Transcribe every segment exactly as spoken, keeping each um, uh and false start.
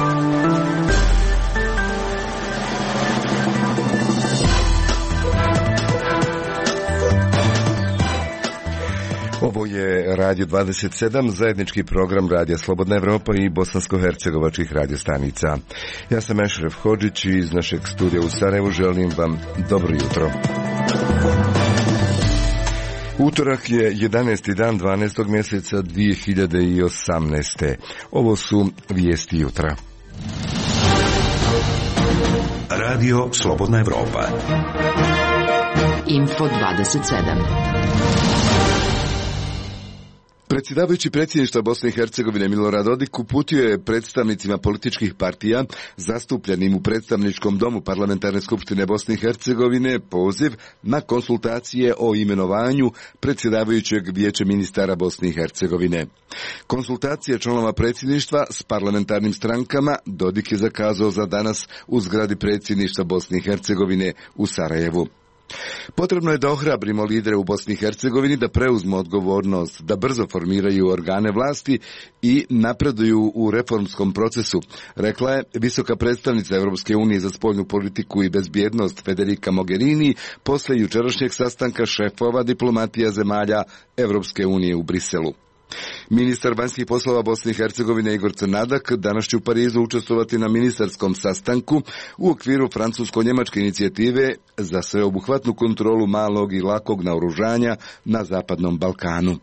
Ovo je Radio dvadeset sedam, zajednički program Radija Slobodna Evropa i bosansko-hercegovačkih radiostanica. Ja sam Ešref Hodžić i iz našeg studija u Sarajevu želim vam dobro jutro. Utorak je jedanaesti dan dvanaestog mjeseca dvije hiljade osamnaeste. Ovo su vijesti jutra. Radio Slobodna Evropa. Info dvadeset sedam. Predsjedavajući predsjedništva Bosne i Hercegovine Milorad Dodik uputio je predstavnicima političkih partija zastupljenim u predstavničkom domu Parlamentarne skupštine Bosne i Hercegovine poziv na konsultacije o imenovanju predsjedavajućeg vijeća ministara Bosne i Hercegovine. Konsultacije članova predsjedništva s parlamentarnim strankama Dodik je zakazao za danas u zgradi predsjedništva Bosne i Hercegovine u Sarajevu. Potrebno je da ohrabrimo lidere u Bosni i Hercegovini da preuzmu odgovornost, da brzo formiraju organe vlasti i napreduju u reformskom procesu, rekla je visoka predstavnica Europske unije za spoljnu politiku i bezbjednost Federica Mogherini posle jučerašnjeg sastanka šefova diplomatija zemalja Europske unije u Briselu. Ministar vanjskih poslova Bosne i Hercegovine Igor Crnadak danas će u Parizu učestvovati na ministarskom sastanku u okviru francusko-njemačke inicijative za sveobuhvatnu kontrolu malog i lakog naoružanja na Zapadnom Balkanu.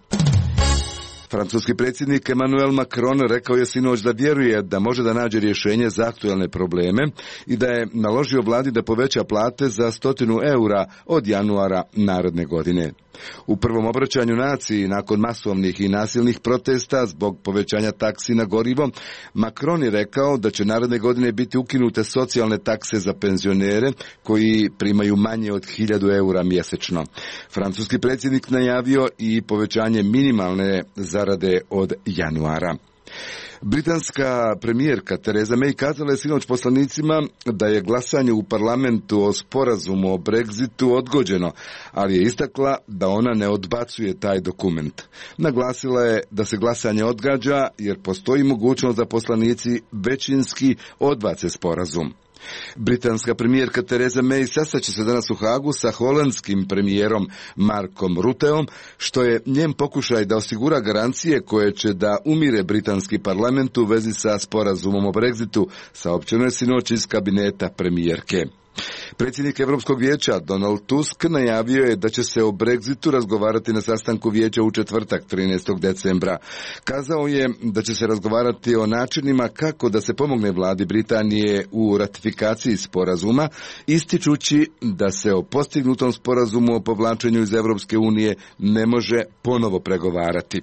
Francuski predsjednik Emmanuel Macron rekao je sinoć da vjeruje da može da nađe rješenje za aktualne probleme i da je naložio vladi da poveća plate za stotinu eura od januara naredne godine. U prvom obraćanju naciji nakon masovnih i nasilnih protesta zbog povećanja taksi na gorivo, Macron je rekao da će naredne godine biti ukinute socijalne takse za penzionere koji primaju manje od hiljadu eura mjesečno. Francuski predsjednik najavio i povećanje minimalne zarade od januara. Britanska premijerka Theresa May kazala je sinoć poslanicima da je glasanje u parlamentu o sporazumu o Brexitu odgođeno, ali je istakla da ona ne odbacuje taj dokument. Naglasila je da se glasanje odgađa jer postoji mogućnost da poslanici većinski odbace sporazum. Britanska premijerka Theresa May sastaće se danas u Hagu sa holandskim premijerom Markom Rutteom, što je njen pokušaj da osigura garancije koje će da umire britanski parlament u vezi sa sporazumom o Brexitu, saopćeno je sinoć iz kabineta premijerke. Predsjednik Europskog vijeća Donald Tusk najavio je da će se o Brexitu razgovarati na sastanku vijeća u četvrtak trinaestog decembra. Kazao je da će se razgovarati o načinima kako da se pomogne vladi Britanije u ratifikaciji sporazuma, ističući da se o postignutom sporazumu o povlačenju iz Europske unije ne može ponovo pregovarati.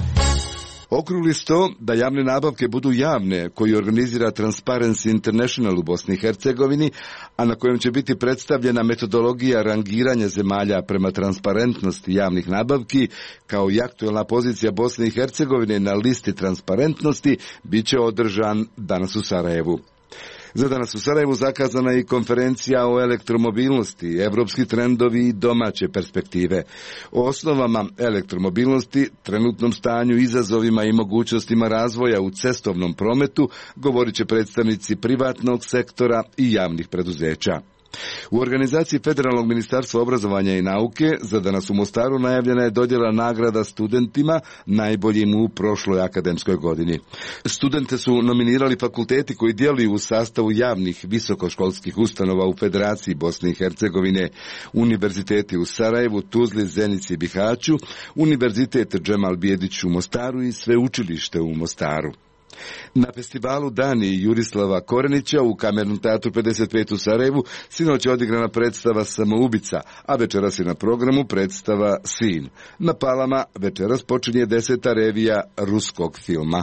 Okrugli sto da javne nabavke budu javne, koji organizira Transparency International u Bosni i Hercegovini, a na kojem će biti predstavljena metodologija rangiranja zemalja prema transparentnosti javnih nabavki, kao i aktualna pozicija Bosne i Hercegovine na listi transparentnosti, bit će održan danas u Sarajevu. Za danas u Sarajevu zakazana je i konferencija o elektromobilnosti, evropski trendovi i domaće perspektive. O osnovama elektromobilnosti, trenutnom stanju, izazovima i mogućnostima razvoja u cestovnom prometu govorit će predstavnici privatnog sektora i javnih preduzeća. U organizaciji Federalnog ministarstva obrazovanja i nauke za danas u Mostaru najavljena je dodjela nagrada studentima najboljim u prošloj akademskoj godini. Studente su nominirali fakulteti koji djeluju u sastavu javnih visokoškolskih ustanova u Federaciji Bosne i Hercegovine, univerziteti u Sarajevu, Tuzli, Zenici i Bihaću, Univerzitet Džemal Bijedić u Mostaru i Sveučilište u Mostaru. Na festivalu Dani Jurislava Korenića u Kamernom teatru pedeset pet u Sarajevu sinoć je odigrana predstava Samoubica, a večeras je na programu predstava Sin. Na Palama večeras počinje deseta revija ruskog filma.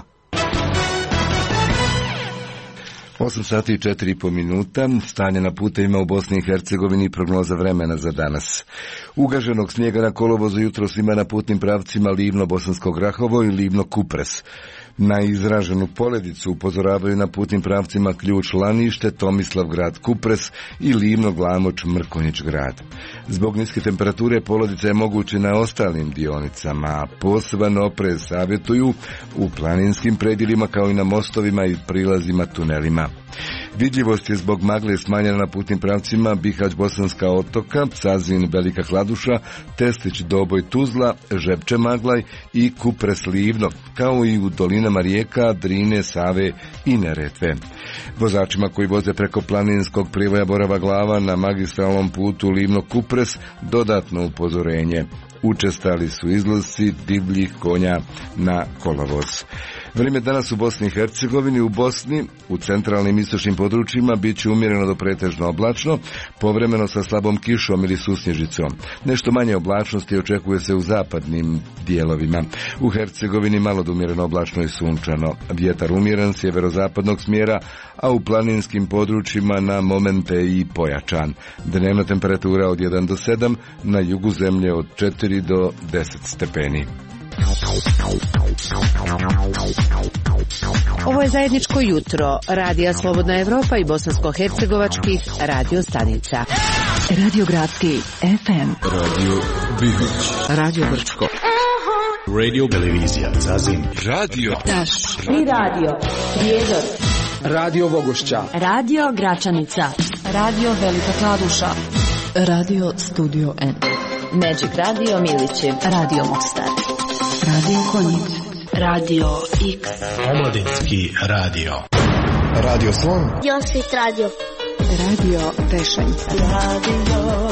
osam sati i četiri i po minuta, stanje na putevima u Bosni i Hercegovini i prognoza vremena za danas. Ugaženog snijega na kolovozu jutros ima na putnim pravcima Livno-Bosansko Grahovo i Livno-Kupres. Na izraženu poledicu upozoravaju na putnim pravcima Ključ Lanište, Tomislav grad Kupres i Livno Glamoč Mrkonjić grad. Zbog niske temperature poledica je moguće na ostalim dionicama, a poseban oprez savjetuju u planinskim predjelima kao i na mostovima i prilazima tunelima. Vidljivost je zbog magle smanjena na putnim pravcima Bihać Bosanska otoka, Sazin Velika Kladuša, Testić Doboj Tuzla, Žepče Maglaj i Kupres Livno, kao i u dolinama rijeka Drine, Save i Neretve. Vozačima koji voze preko planinskog privoja Borava Glava na magistralnom putu Livno Kupres dodatno upozorenje. Učestali su izlasci divljih konja na kolovoz. Vrijeme danas u Bosni i Hercegovini, u Bosni, u centralnim istočnim područjima bit će umjereno do pretežno oblačno, povremeno sa slabom kišom ili susnježicom. Nešto manje oblačnosti očekuje se u zapadnim dijelovima. U Hercegovini malo do umjereno oblačno i sunčano. Vjetar umjeren sjeverozapadnog smjera, a u planinskim područjima na momente i pojačan. Dnevna temperatura od jedan do sedam, na jugu zemlje od četiri do deset stepeni. Ovo je zajedničko jutro Radija Slobodna Evropa i bosansko-hercegovačkih radio stanica. Radio Gradski F M, Radio Bihać, Radio Brčko, Radio Televizija Zazim, Radio Taš i Radio Prijedor, Radio Vogošća, Radio Gračanica, Radio Velika Kladuša, Radio Studio N, Magic Radio Miliće, Radio Mostar, Radio Konjic, Radio X, Omladinski radio, Radio Slon, Josvit Radio, Radio Tešanj, Radio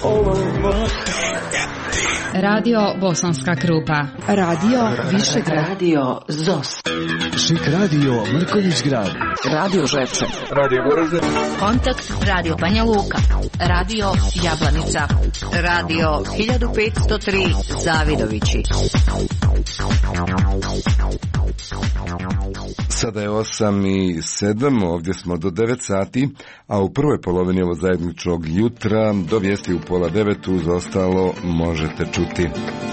Radio Bosanska Krupa, Radio Višegrad, Radio Zos, Šik Radio Mrkonjić grad, Radio Žepče, Radio Goražde, Kontakt Radio Banja Luka, Radio Jablanica, Radio hiljadu petsto tri Zavidovići. Sada je osam i sedam, ovdje smo do devet sati, a u prvoj polovini ovog zajedničkog jutra do vijesti u pola devet, uz ostalo možete čuti.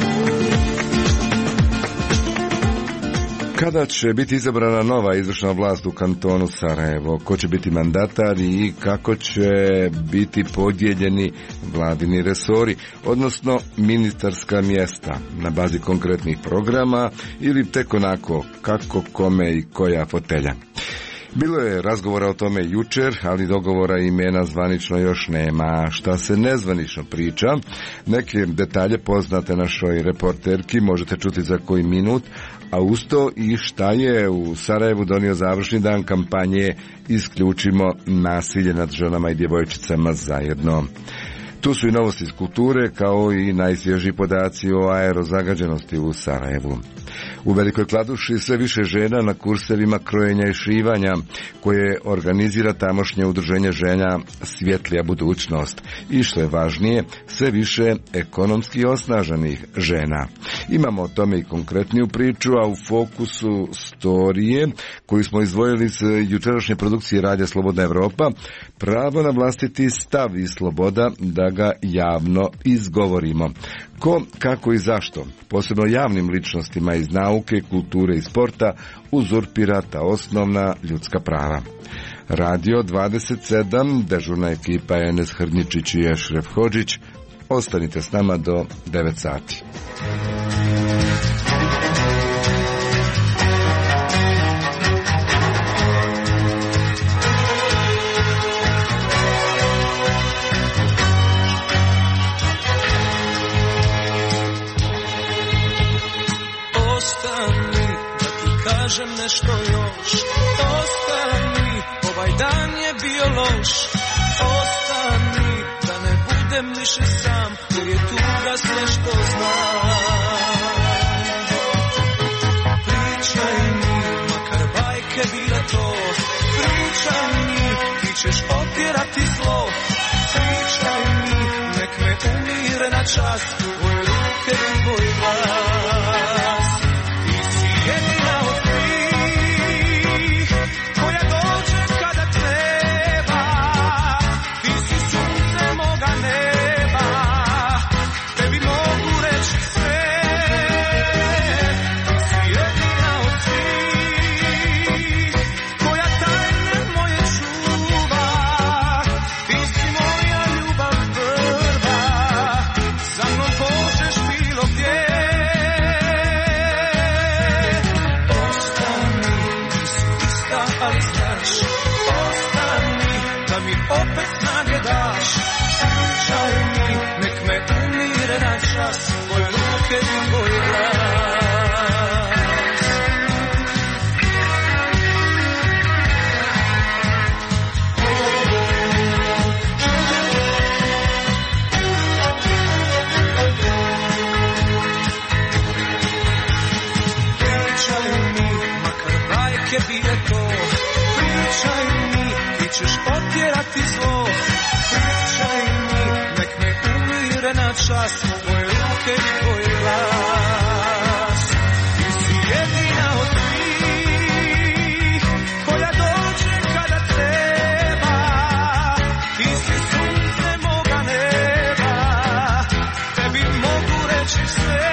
Kada će biti izabrana nova izvršna vlast u kantonu Sarajevo, ko će biti mandatar i kako će biti podijeljeni vladini resori, odnosno ministarska mjesta na bazi konkretnih programa ili tek onako kako, kome i koja fotelja. Bilo je razgovora o tome jučer, ali dogovora imena zvanično još nema. Šta se nezvanično priča, neke detalje poznate našoj reporterki možete čuti za koji minut, a usto i šta je u Sarajevu donio završni dan kampanje Isključimo nasilje nad ženama i djevojčicama zajedno. Tu su i novosti iz kulture, kao i najsvježiji podaci o aerozagađenosti u Sarajevu. U Velikoj Kladuši sve više žena na kursevima krojenja i šivanja, koje organizira tamošnje udruženje žena Svjetlija budućnost. I što je važnije, sve više ekonomski osnaženih žena. Imamo o tome i konkretniju priču, a u fokusu storije koju smo izdvojili iz jučerašnje produkcije Radija Slobodna Evropa, pravo na vlastiti stav i sloboda da ga javno izgovorimo. Ko, kako i zašto, posebno javnim ličnostima iz nauke, kulture i sporta, uzurpira ta osnovna ljudska prava. Radio dvadeset sedam, dežurna ekipa Enes Hrnjičić i Ešref Hodžić. Ostanite s nama do devet sati. Kažem nešto još, ostani, ovaj dan je bio loš, ostani, da ne budem više sam, jer je tuga sve što znam. Pričaj mi, makar bajke bile to, pričaj mi, ti ćeš opjerati zlo, pričaj mi, nek me umire na čas, tvoje ruke i tvoj glas. Ti si jedina od Tebi mogu reći sve, ti si jedina od svih. opet snage daš. Pričaj mi, nek me umire na čas, tvoje ruke i tvoj glas. Bile to, pričaj mi, ti ćeš otjerati zlo. Pričaj mi, nek me umire na čas, tvoje ruke i tvoj glas. Ti si jedina od svih koja dođe kada treba. Ti si sunce moga neba, tebi mogu reći sve.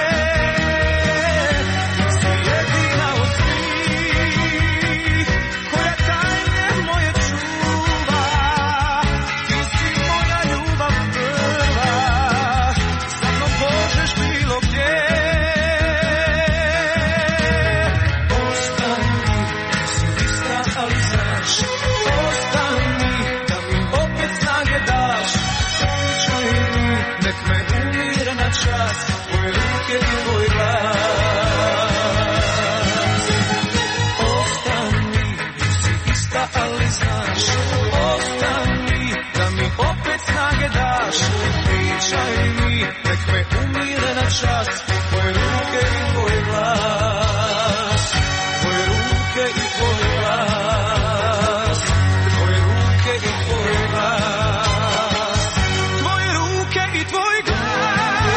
Pričaj mi, nek me umire na čas, tvoje ruke i tvoj glas. Tvoje ruke i tvoj glas. Tvoje ruke i tvoj glas. Tvoje ruke i tvoj glas.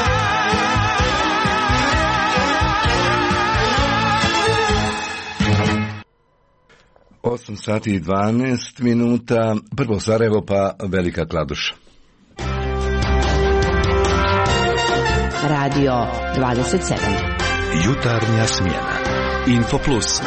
osam sati i dvanaest minuta, prvo Sarajevo pa Velika Kladuša. Radio dvadeset sedam. Jutarnja smjena. Infoplus.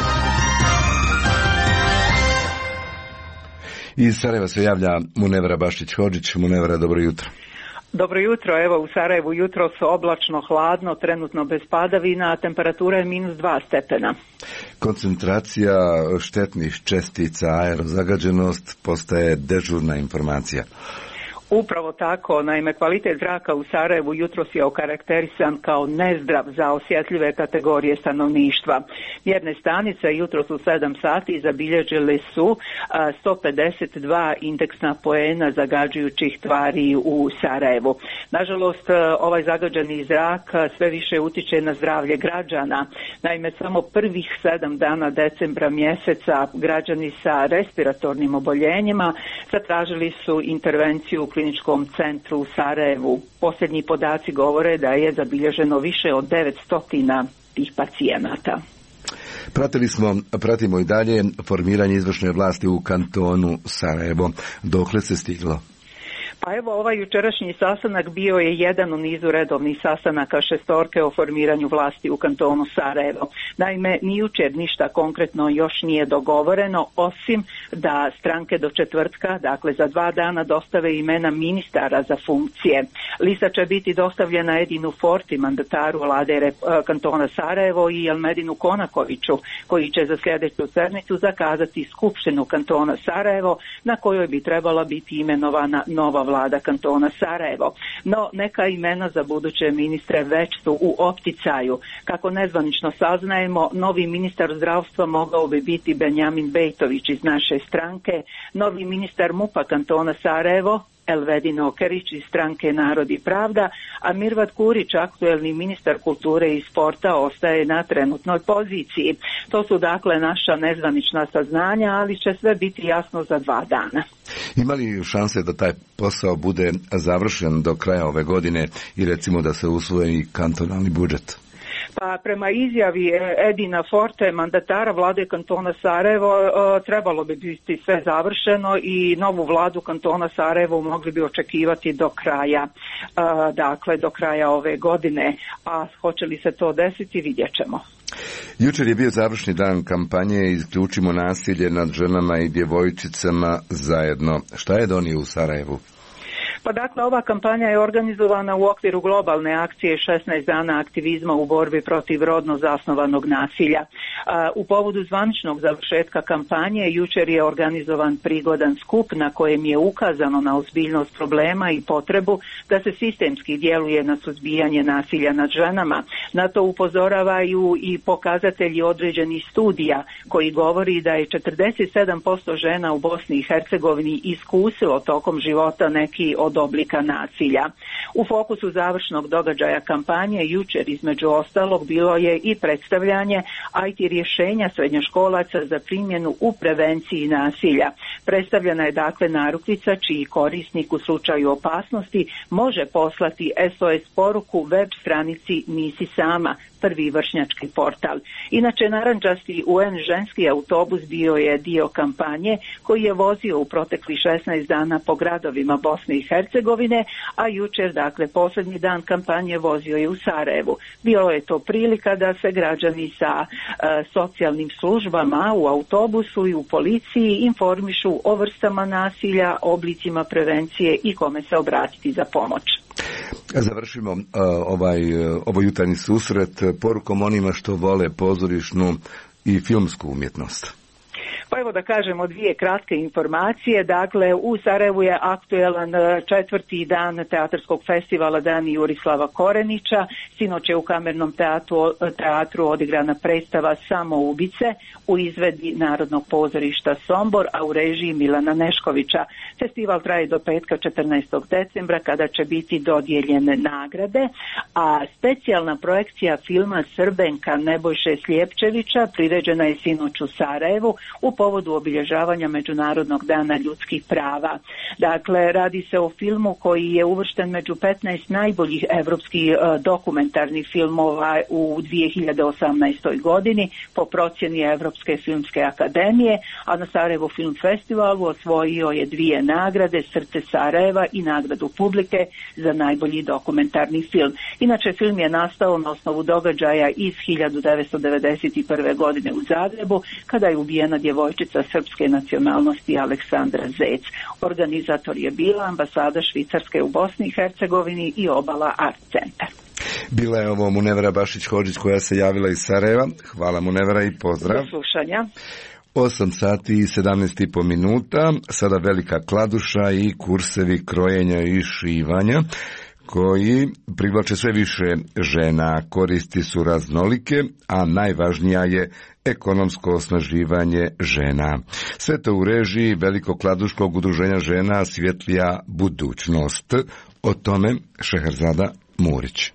Iz Sarajeva se javlja Munevra Baštić-Hodžić. Munevra, dobro jutro. Dobro jutro, evo u Sarajevu jutro su oblačno, hladno, trenutno bez padavina, a temperatura je minus dva stepena. Koncentracija štetnih čestica, aerozagađenost postaje dežurna informacija. Upravo tako, naime kvalitet zraka u Sarajevu jutros je okarakterisan kao nezdrav za osjetljive kategorije stanovništva. Mjerne stanice jutros u sedam sati zabilježili su sto pedeset dva indeksna poena zagađujućih tvari u Sarajevu. Nažalost, ovaj zagađeni zrak sve više utiče na zdravlje građana. Naime, samo prvih sedam dana decembra mjeseca građani sa respiratornim oboljenjima zatražili su intervenciju u kliničkom centru u Sarajevu. Posljednji podaci govore da je zabilježeno više od devetsto tih pacijenata. Pratili smo, pratimo i dalje formiranje izvršne vlasti u kantonu Sarajevo. Dokle se stiglo? Pa evo, ovaj jučerašnji sastanak bio je jedan u nizu redovnih sastanaka šestorke o formiranju vlasti u kantonu Sarajevo. Naime, ni jučer ništa konkretno još nije dogovoreno, osim da stranke do četvrtka, dakle za dva dana, dostave imena ministara za funkcije. Lista će biti dostavljena Edinu Forti, mandataru vlade kantona Sarajevo, i Elmedinu Konakoviću, koji će za sljedeću sedmicu zakazati skupštinu kantona Sarajevo, na kojoj bi trebala biti imenovana nova vlada kantona Sarajevo. No, neka imena za buduće ministre već su u opticaju. Kako nezvanično saznajemo, novi ministar zdravstva mogao bi biti Benjamin Bejtović iz naše stranke, novi ministar MUP-a kantona Sarajevo Elvedin Okerić iz stranke Narod i Pravda, a Mirvat Kurić, aktuelni ministar kulture i sporta, ostaje na trenutnoj poziciji. To su dakle naša nezvanična saznanja, ali će sve biti jasno za dva dana. Ima li šanse da taj posao bude završen do kraja ove godine i recimo da se usvoji kantonalni budžet? Pa prema izjavi Edina Forte, mandatara vlade kantona Sarajevo, trebalo bi biti sve završeno i novu vladu kantona Sarajevo mogli bi očekivati do kraja, dakle do kraja ove godine. A hoće li se to desiti, vidjet ćemo. Jučer je bio završni dan kampanje Isključimo nasilje nad ženama i djevojčicama zajedno. Šta je donio u Sarajevu? Pa dakle, ova kampanja je organizovana u okviru globalne akcije šesnaest dana aktivizma u borbi protiv rodno zasnovanog nasilja. U povodu zvaničnog završetka kampanje jučer je organizovan prigodan skup na kojem je ukazano na ozbiljnost problema i potrebu da se sistemski djeluje na suzbijanje nasilja nad ženama. Na to upozoravaju i pokazatelji određenih studija koji govori da je četrdeset sedam posto žena u Bosni i Hercegovini iskusilo tokom života neki od oblika nasilja. U fokusu završnog događaja kampanje jučer između ostalog bilo je i predstavljanje I T rješenja srednjoškolaca za primjenu u prevenciji nasilja. Predstavljena je dakle narukvica čiji korisnik u slučaju opasnosti može poslati S O S poruku web stranici Nisi sama, prvi vršnjački portal. Inače, narandžasti U N ženski autobus bio je dio kampanje koji je vozio u proteklih šesnaest dana po gradovima Bosne i Hercegovine, a jučer, dakle, posljednji dan kampanje vozio je u Sarajevu. Bilo je to prilika da se građani sa e, socijalnim službama u autobusu i u policiji informišu o vrstama nasilja, oblicima prevencije i kome se obratiti za pomoć. Završimo uh, ovaj, uh, ovaj jutarnji susret porukom onima što vole pozorišnu i filmsku umjetnost. Pa evo da kažemo dvije kratke informacije. Dakle, u Sarajevu je aktuelan četvrti dan teatarskog festivala Dani Jurislava Korenića. Sinoć je u Kamernom teatru, teatru odigrana predstava Samoubice u izvedbi Narodnog pozorišta Sombor, a u režiji Milana Neškovića. Festival traje do petka četrnaestog decembra kada će biti dodijeljene nagrade, a specijalna projekcija filma Srbenka Nebojše Slijepčevića priređena je sinoć u Sarajevu u povodu obilježavanja Međunarodnog dana ljudskih prava. Dakle, radi se o filmu koji je uvršten među petnaest najboljih evropskih uh, dokumentarnih filmova u dvije hiljade osamnaestoj godini po procjeni Evropske filmske akademije, a na Sarajevo Film Festivalu osvojio je dvije nagrade, Srce Sarajeva i nagradu publike za najbolji dokumentarni film. Inače, film je nastao na osnovu događaja iz hiljadu devetsto devedeset prve. godine u Zagrebu, kada je ubijena djevojčica srpske nacionalnosti Aleksandra Zec. Organizator je bila ambasada Švicarske u Bosni i Hercegovini i Obala Art Centar. Bila je ovo Munevra Bašić-Hodžić koja se javila iz Sarajeva. Hvala Munevra i pozdrav. Do slušanja. osam sati i sedamnaest i po minuta, sada velika kladuša i kursevi krojenja i šivanja koji privlače sve više žena, koristi su raznolike, a najvažnija je ekonomsko osnaživanje žena. Sve to u režiji Velikog kladuškog udruženja žena Svjetlija budućnost. O tome Šeherzada Murić.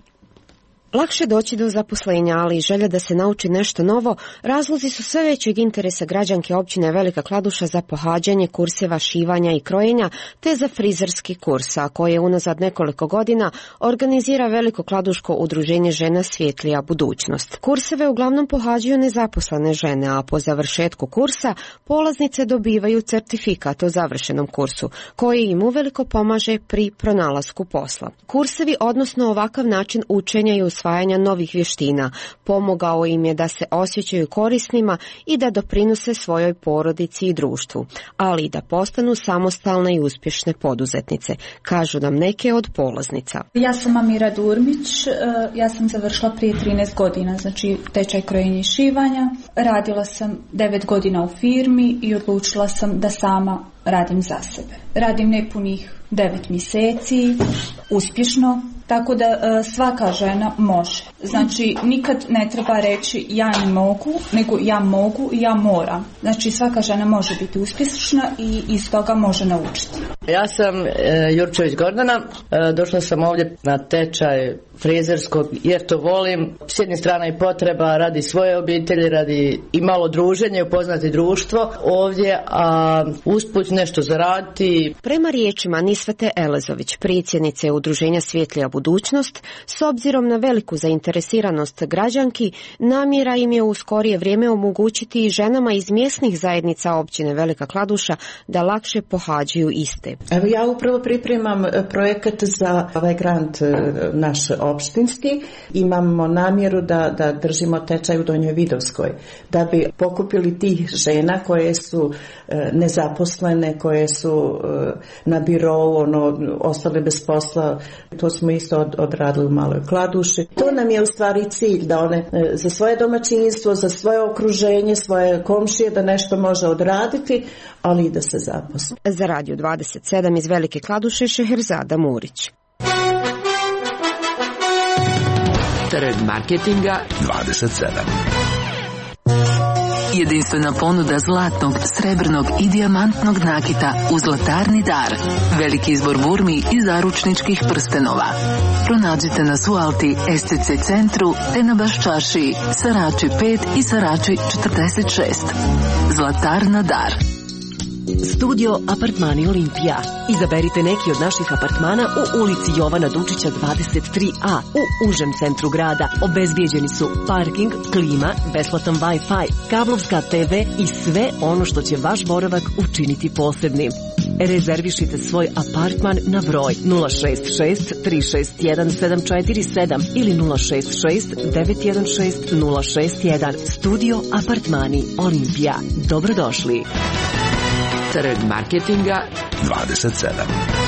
Lakše doći do zaposlenja, ali i želja da se nauči nešto novo, razlozi su sve većeg interesa građanke općine Velika Kladuša za pohađanje kurseva šivanja i krojenja, te za frizerski kurs, a koje unazad nekoliko godina organizira Veliko Kladuško udruženje žena Svjetlija budućnost. Kurseve uglavnom pohađaju nezaposlene žene, a po završetku kursa polaznice dobivaju certifikat o završenom kursu, koji im uveliko pomaže pri pronalasku posla. Kursevi, odnosno ovakav način učenja i usvajanja novih vještina, pomogao im je da se osjećaju korisnima i da doprinose svojoj porodici i društvu, ali i da postanu samostalne i uspješne poduzetnice, kažu nam neke od polaznica. Ja sam Amira Durmić, ja sam završila prije trinaest godina, znači tečaj krojenja i šivanja. Radila sam devet godina u firmi i odlučila sam da sama radim za sebe. Radim nepunih devet mjeseci, uspješno, tako da e, svaka žena može. Znači, nikad ne treba reći ja ne mogu, nego ja mogu i ja moram. Znači, svaka žena može biti uspješna i iz toga može naučiti. Ja sam e, Jurčević Gordana, e, došla sam ovdje na tečaj frizerskog jer to volim. S jedne strane i potreba radi svoje obitelji, radi i malo druženje, upoznati društvo ovdje, a usput nešto zaraditi. Prema riječima Nisvete Elezović, predsjednice udruženja Svjetlija budućnost, s obzirom na veliku zainteresiranost građanki, namjera im je u skorije vrijeme omogućiti i ženama iz mjesnih zajednica općine Velika Kladuša da lakše pohađaju iste. Evo ja upravo pripremam projekat za ovaj grant naš opštinski. Imamo namjeru da, da držimo tečaj u Donjoj Vidovskoj, da bi pokupili tih žena koje su nezaposlene, koje su na birou, ono, ostale bez posla. To smo isto od, odradili u Maloj Kladuši. To nam je u stvari cilj, da one za svoje domaćinstvo, za svoje okruženje, svoje komšije, da nešto može odraditi, ali i da se zaposli. Za Radio dvadeset sedam iz Velike Kladuše Šeherzada Murić. Trg marketinga dvadeset sedam. Jedinstvena ponuda zlatnog, srebrnog i dijamantnog nakita u Zlatarni dar. Veliki izbor burmi i zaručničkih prstenova. Pronađite nas u Alti, S C C centru, te na Baščašiji, Sarači pet i Sarači četrdeset šest. Zlatarna dar. Studio Apartmani Olimpija. Izaberite neki od naših apartmana u ulici Jovana Dučića dvadeset tri a u užem centru grada. Obezbijeđeni su parking, klima, besplatan Wi-Fi, kablovska te ve i sve ono što će vaš boravak učiniti posebnim. Rezervišite svoj apartman na broj nula šest šest tri šest jedan sedam četiri sedam ili nula šest šest devet jedan šest nula šest jedan. Studio Apartmani Olimpija. Dobrodošli. Trg marketinga dvadeset sedam.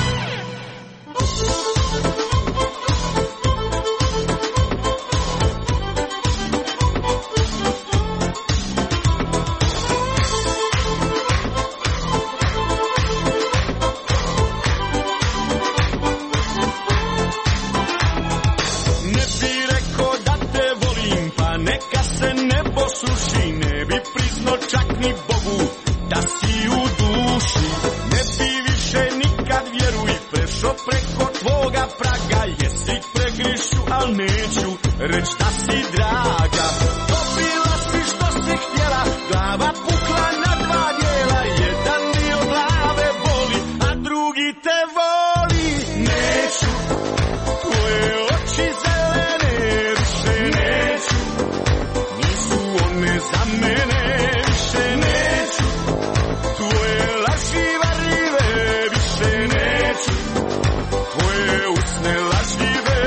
Reć da si draga, dobila si što si htjela, glava pukla na dva dijela, jedan dio glave boli, a drugi te voli. Neću, tvoje oči zelene, više neću, nisu one za mene, više neću, tvoje laži varljive, više neću, tvoje usne lažljive.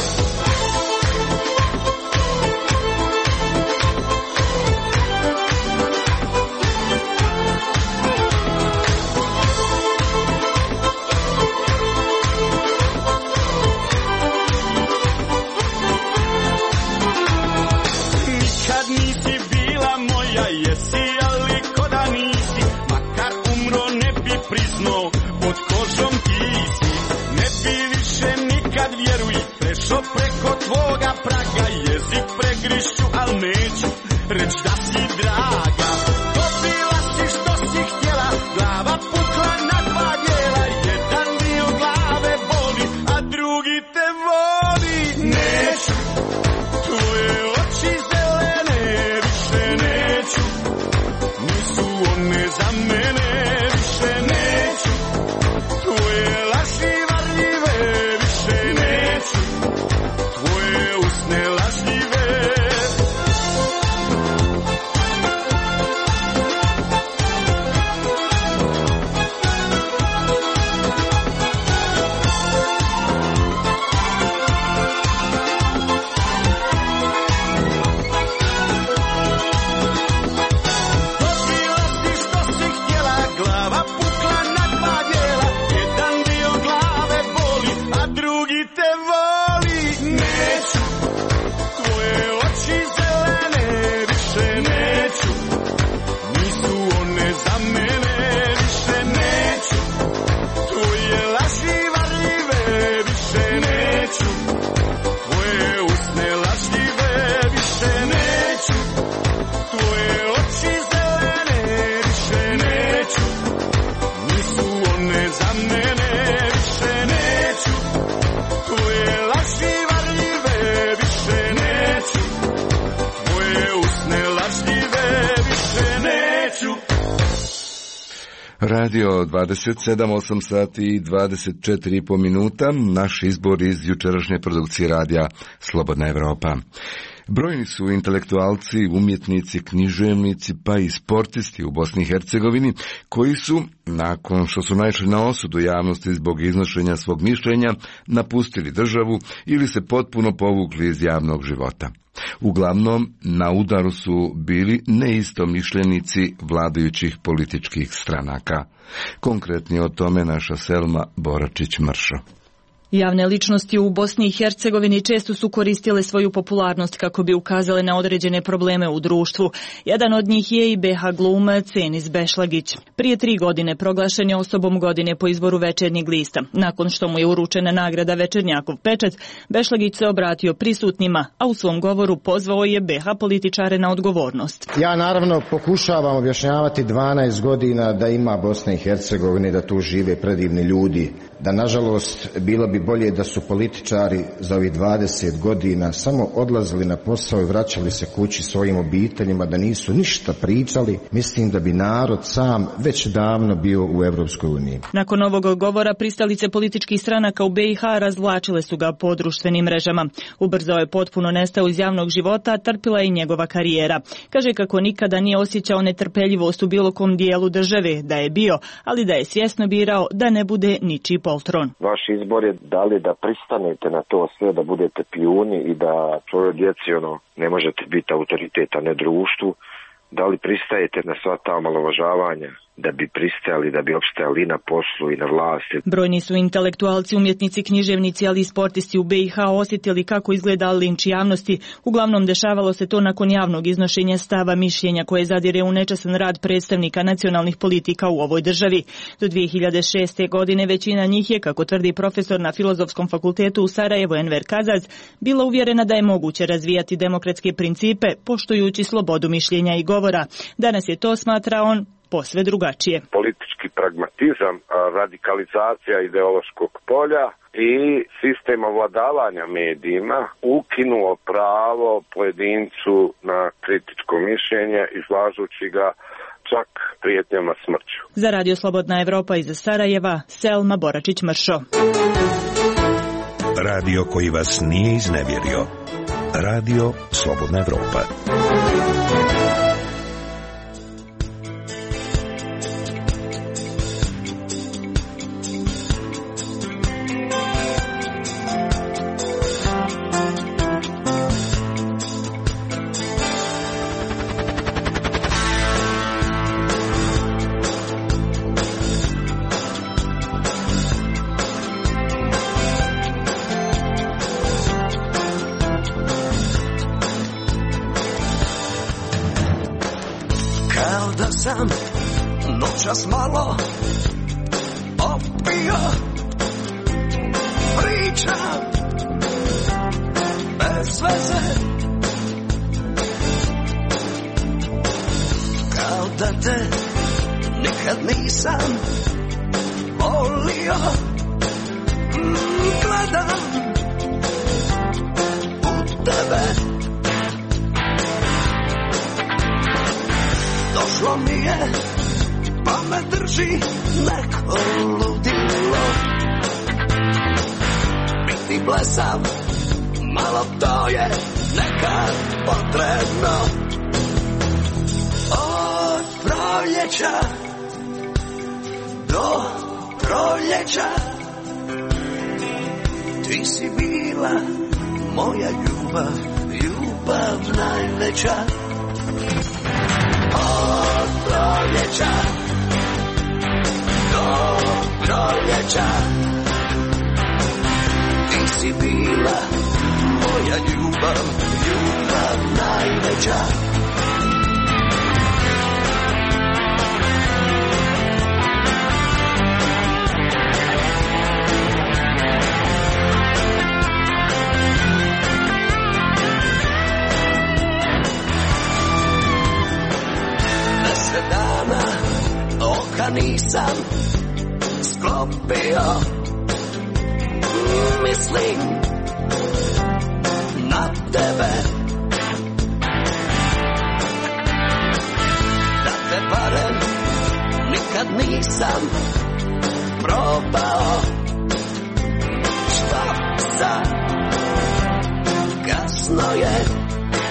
Prešao preko tvoga praga, jezik pregrišću, al neću reć da si draga. Dobila si što si htjela, glava pukla na dva dijela, jedan dio glave boli, a drugi te voli. Neću, tvoje oči zelene, više neću, nisu one za mene, više neću, tvoje laži varljive, više neću, tvoje usne lažljive. Dobila si što si htjela, glava pukla na dva dijela, jedan dio glave boli, a drugi te voli. Neću, tvoje oči zelene, više neću, nisu one za mene, više neću, tvoje laži varljive, više neću, tvoje usne lažljive, više neću, tvoje oči zelene, više neću, nisu one za mene, više neću, tvoje laži varljive, više neću, tvoje usne lažljive, više neću. Radio dvadeset sedam, osam sati i dvadeset četiri i po minuta, naš izbor iz jučerašnje produkcije radija Slobodna Evropa. Brojni su intelektualci, umjetnici, književnici pa i sportisti u Bosni i Hercegovini koji su, nakon što su naišli na osudu javnosti zbog iznošenja svog mišljenja, napustili državu ili se potpuno povukli iz javnog života. Uglavnom, na udaru su bili neistomišljenici vladajućih političkih stranaka. Konkretnije o tome naša Selma Boračić-Mršo. Javne ličnosti u Bosni i Hercegovini često su koristile svoju popularnost kako bi ukazale na određene probleme u društvu. Jedan od njih je i be ha glumac Enis Bešlagić. Prije tri godine proglašen je osobom godine po izboru Večernjeg lista. Nakon što mu je uručena nagrada Večernjakov pečat, Bešlagić se obratio prisutnima, a u svom govoru pozvao je be ha političare na odgovornost. Ja naravno pokušavam objašnjavati dvanaest godina da ima Bosna i Hercegovine, da tu žive predivni ljudi, da nažalost bilo bi bolje da su političari za ovih dvadeset godina samo odlazili na posao i vraćali se kući svojim obiteljima, da nisu ništa pričali. Mislim da bi narod sam već davno bio u Evropskoj uniji. Nakon ovog govora pristalice političkih stranaka u be i ha razvlačile su ga po društvenim mrežama. Ubrzo je potpuno nestao iz javnog života, a trpila i njegova karijera. Kaže kako nikada nije osjećao netrpeljivost u bilo kom dijelu države, da je bio, ali da je svjesno birao da ne bude ničiji poltron. Vaš izbor je da li da pristanete na to sve, da budete pijuni i da svojoj djeci ono, ne možete biti autoriteta ne društvu, da li pristajete na sva ta omalovažavanja da bi pristajali, da bi opstajali i na poslu i na vlasti. Brojni su intelektualci, umjetnici, književnici, ali i sportisti u be i ha osjetili kako izgleda linč javnosti. Uglavnom dešavalo se to nakon javnog iznošenja stava mišljenja koje zadire u nečasan rad predstavnika nacionalnih politika u ovoj državi. Do dvije hiljade šeste. godine većina njih je, kako tvrdi profesor na Filozofskom fakultetu u Sarajevu Enver Kazaz, bila uvjerena da je moguće razvijati demokratske principe poštujući slobodu mišljenja i govora. Danas je to, smatra on, posve drugačije. Politički pragmatizam, radikalizacija ideološkog polja i sistem ovladavanja medijima ukinuo pravo pojedincu na kritičko mišljenje, izlažući ga čak prijetnjama smrću. Za Radio Slobodna Evropa iz Sarajeva, Selma Boračić-Mršo. Radio koji vas nije iznevjerio. Radio Slobodna Evropa. Noćas malo opio, pričam bez veze, kao da te nikad nisam volio. Gledam u tebe, došlo mi je pa me drži neko ludilo. Biti blesav, malo to je nekad potrebno. Od proljeća do proljeća ti si bila moja ljubav, ljubav najveća. Od proljeća do proljeća ti si bila moja ljubav, ljubav najveća. Deset dana oka nisam sklopio, mislim na tebe, da te barem nikad nisam probao. Šta sad, kasno je,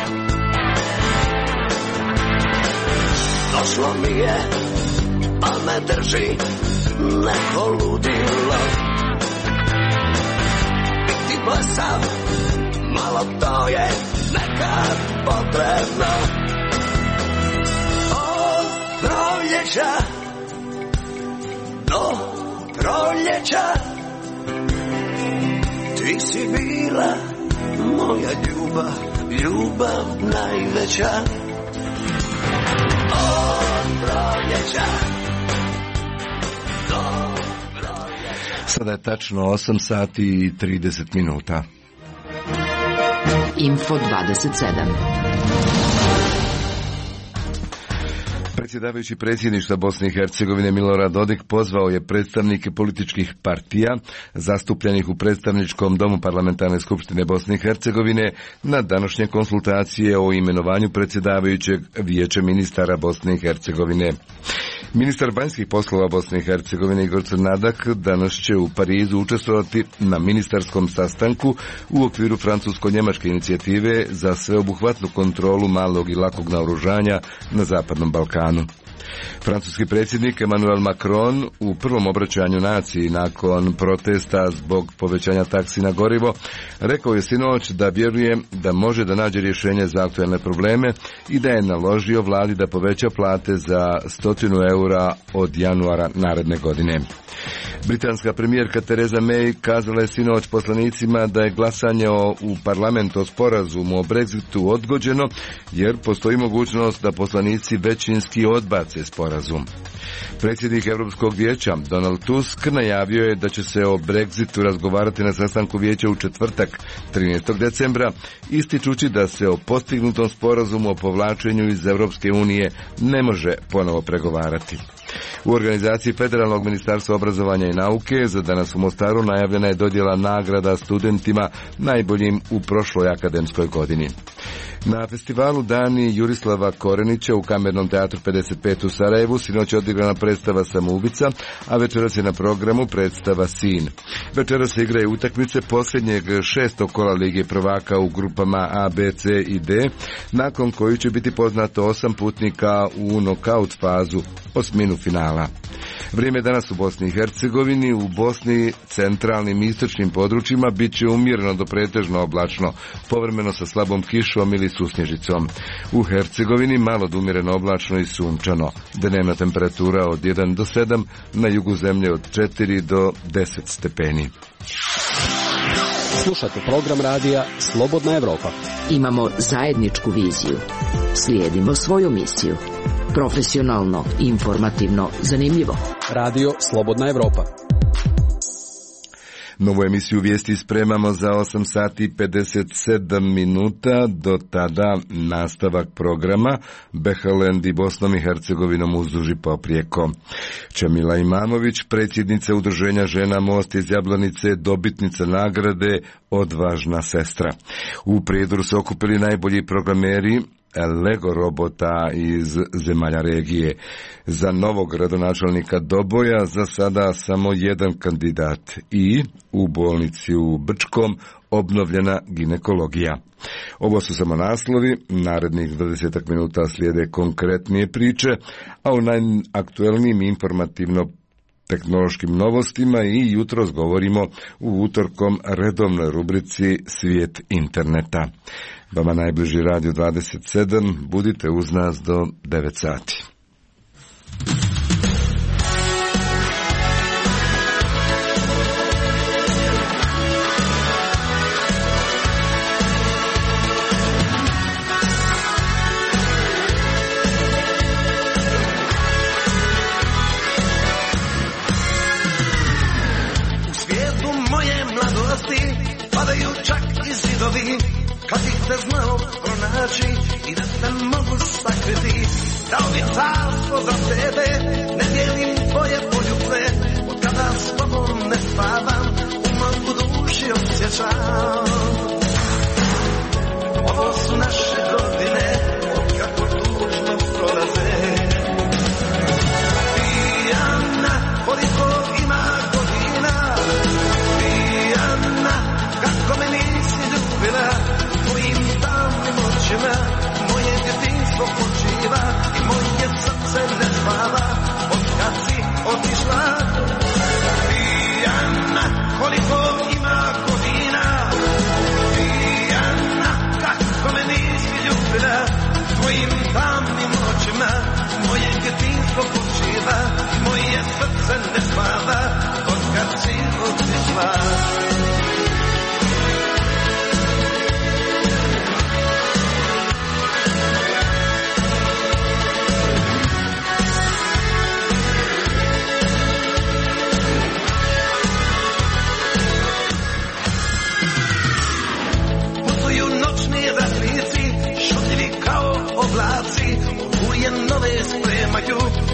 Došlo mi je, pa me drži neko ludilo. Biti blesav, malo to je nekad potrebno. Od proljeća do proljeća ti si bila moja ljubav, ljubav najveća. Od proljeća do proljeća. Sada je tačno osam sati i trideset minuta. Info dvadeset sedam. Predsjedavajući predsjedništva Bosne i Hercegovine Milorad Dodik pozvao je predstavnike političkih partija zastupljenih u predstavničkom domu Parlamentarne skupštine Bosne i Hercegovine na današnje konsultacije o imenovanju predsjedavajućeg vijeća ministara Bosne i Hercegovine. Ministar vanjskih poslova Bosne i Hercegovine Igor Crnadak danas će u Parizu učestvovati na ministarskom sastanku u okviru francusko-njemačke inicijative za sveobuhvatnu kontrolu malog i lakog naoružanja na Zapadnom Balkanu. Francuski predsjednik Emmanuel Macron u prvom obraćanju naciji nakon protesta zbog povećanja taksi na gorivo rekao je sinoć da vjeruje da može da nađe rješenje za aktualne probleme i da je naložio vladi da poveća plate za stotinu eura od januara naredne godine. Britanska premijerka Theresa May kazala je sinoć poslanicima da je glasanje u parlamentu o sporazumu o Brexitu odgođeno jer postoji mogućnost da poslanici većinski odbace sporazum. Predsjednik Europskog vijeća Donald Tusk najavio je da će se o Brexitu razgovarati na sastanku vijeća u četvrtak trinaestog decembra, ističući da se o postignutom sporazumu o povlačenju iz Europske unije ne može ponovo pregovarati. U organizaciji Federalnog ministarstva obrazovanja i nauke za danas u Mostaru najavljena je dodjela nagrada studentima najboljim u prošloj akademskoj godini. Na festivalu Dani Jurislava Korenića u Kamernom teatru pedeset pet u Sarajevu sinoć je odigrana predstava Samoubica, a večeras je na programu predstava Sin. Večeras se igraju utakmice posljednjeg šestog kola Lige prvaka u grupama A, B, C i D, nakon koju će biti poznato osam putnika u nokaut fazu osminu finala. Vrijeme danas u Bosni i Hercegovini, u Bosni centralnim i istočnim područjima bit će umjereno do pretežno oblačno, povremeno sa slabom kišom ili susnježicom. U Hercegovini malo do umjereno oblačno i sunčano. Dnevna temperatura od jedan do sedam, na jugu zemlje od četiri do deset stepeni. Slušate program radija Slobodna Evropa. Imamo zajedničku viziju. Slijedimo svoju misiju. Profesionalno, informativno, zanimljivo. Radio Slobodna Evropa. Novu emisiju vijesti spremamo za osam sati i pedeset sedam minuta, do tada nastavak programa Behelend i Bosnom i Hercegovinom uzduž i poprijeko. Čamila Imamović, predsjednica Udruženja žena Most iz Jablanice, dobitnica nagrade Odvažna sestra. U Prijedoru se okupili najbolji programeri Lego robota iz zemalja regije. Za novog gradonačelnika Doboja za sada samo jedan kandidat i u bolnici u Brčkom obnovljena ginekologija. Ovo su samo naslovi, narednih dvadeset minuta slijede konkretnije priče, a u najaktuelnijim informativno tehnološkim novostima i jutros govorimo u utorkom redovnoj rubrici Svijet interneta. Vama najbliži Radio dvadeset sedam, budite uz nas do devet sati. U svijetu moje mladosti padaju čak i zidovi, kad ih te znao pronaći i da te mogu sakriti. Dao bi carstvo za tebe, ne dijelim tvoje poljube, od kada s tobom ne spavam, umom u duši osjećam. Ovo su naše godine, od kako tužno prolaze. Dijana, koliko ima godina, Dijana, kako me nisi ljubila, tvojim tamnim očima moje djetinjstvo počiva i moje srce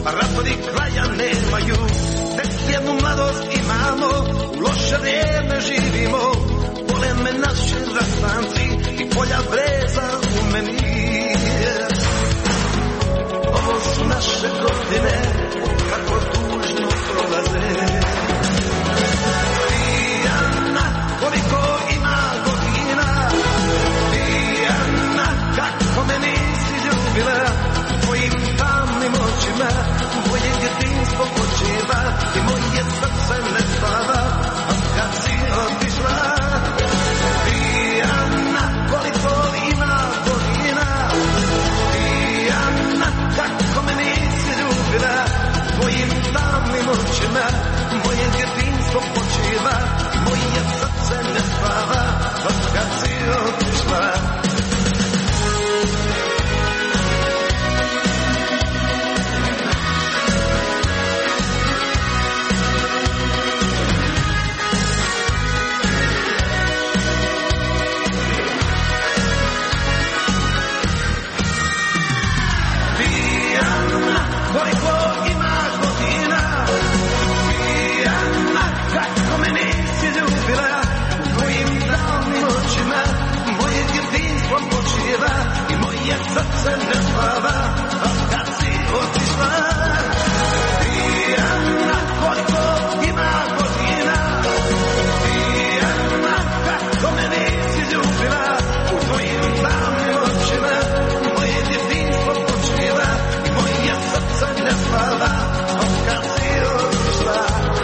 ratovi kraja nemaju, tek jednu mladost imamo, u loše vrijeme živimo, vole me naši rastanci i polja breza u meni. Ovo su naše godine, kako tužno prolaze. Dijana, koliko ima godina, Dijana, kako me nisi ljubila, tvojim tamnim očima, moje djetinjstvo počiva i moje srce ne spava, a kad si otišla. Dijana, koliko ima godina, Dijana, kako me nisi ljubila, tvojim tamnim očima, moje djetinjstvo počiva i moje srce ne spava, a kad si otišla. Koliko ima godina, Dijana, kako me nisi ljubila, tvojim davnim očima, moje djetinjstvo počiva i moje srce ne spava, a kad si otišla. Dijana, koliko ima godina, Dijana, kako me nisi ljubila, u tvojim davnim očima, moje djetinjstvo počiva i moje srce ne spava, a kad si otišla.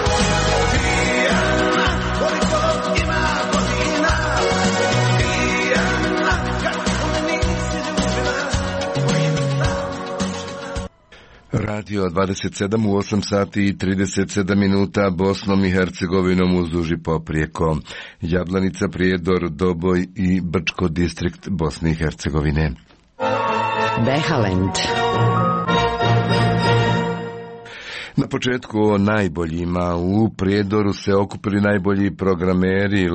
Dijana, koliko ima godina, Dijana, kako me nisi ljubila, tvojim davnim očima. Radio dvadeset sedam u osam sati i trideset sedam minuta, Bosnom i Hercegovinom uzduž i poprijeko. Jablanica, Prijedor, Doboj i Brčko distrikt Bosne i Hercegovine. Behalend. Na početku o najboljima. U Prijedoru se okupili najbolji programeri